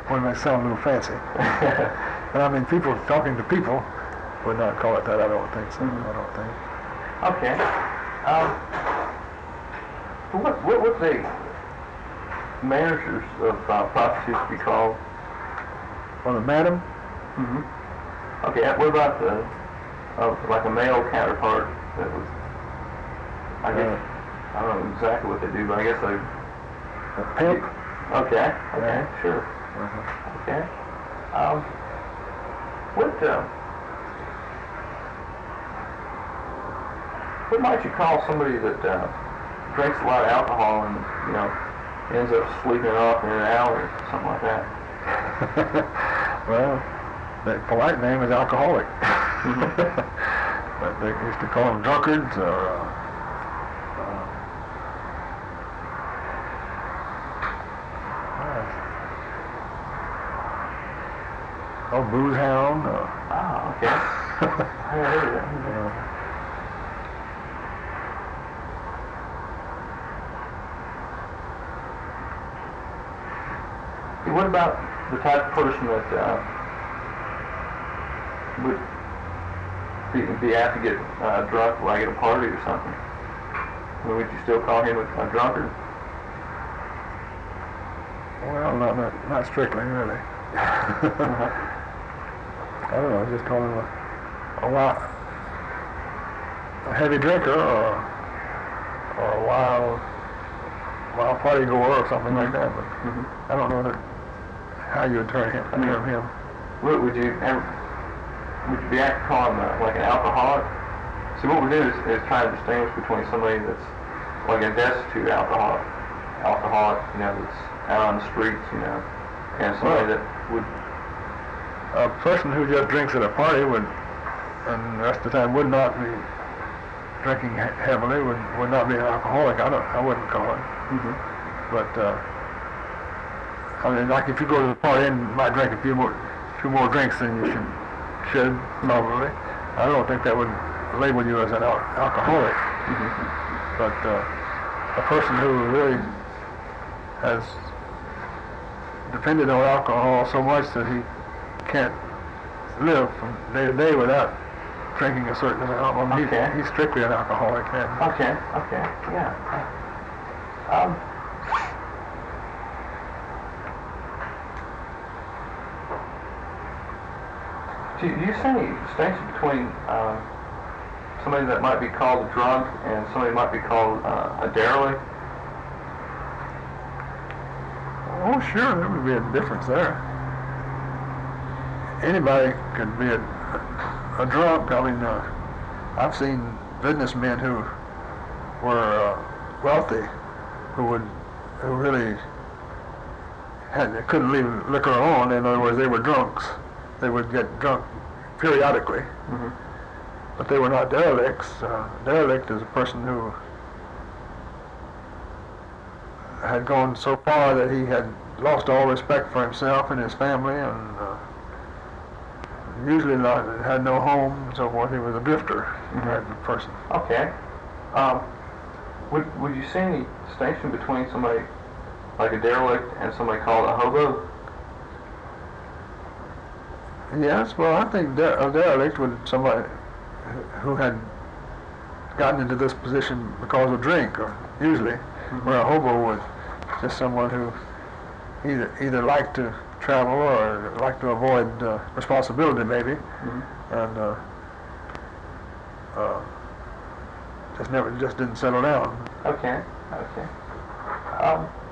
when they sound a little fancy. But I mean, people talking to people would not call it that. I don't think so. I don't think. Okay. What would the managers of prostitutes be called? Well, the madam. Mm-hmm. Okay. What about like a male counterpart that was? I guess I don't know exactly what they do, but I guess they. A pimp. Okay. Okay. Yeah. Sure. Uh-huh. Okay. What might you call somebody that drinks a lot of alcohol and ends up sleeping off in an alley or something like that? Well, the polite name is alcoholic. Mm-hmm. But they used to call them drunkards or booze hound. Ah, okay. I heard that. What about the type of person that would be apt to get drunk like at a party or something? Would you still call him a drunkard? Well, not strictly, really. Uh-huh. I don't know, just call him a heavy drinker or a wild party goer or something like that. But I don't know how you would term him. Would you be apt to call him like an alcoholic? See, what we're doing is trying to distinguish between somebody that's like a destitute alcoholic, that's out on the streets, and somebody that would. A person who just drinks at a party and the rest of the time would not be drinking heavily, would not be an alcoholic. I wouldn't call it. Mm-hmm. But I mean, like if you go to the party and might drink a few more drinks than you should probably. I don't think that would label you as an alcoholic. Mm-hmm. But a person who really has depended on alcohol so much that he can't live from day to day without drinking a certain amount. Well, okay. He's strictly an alcoholic. Okay, yeah. Do you see any distinction between somebody that might be called a drunk and somebody might be called a derelict? Oh, sure, there would be a difference there. Anybody could be a drunk. I mean, I've seen businessmen who were wealthy, who really couldn't leave liquor on. In other words, they were drunks. They would get drunk periodically, but they were not derelicts. Derelict is a person who had gone so far that he had lost all respect for himself and his family, and usually had no home and so forth. He was a drifter type of person. Okay. Would you see any distinction between somebody like a derelict and somebody called a hobo? Yes, well, I think a derelict would somebody who had gotten into this position because of drink, or usually, where a hobo was just someone who either liked to travel or liked to avoid responsibility, maybe, and just didn't settle down. Okay.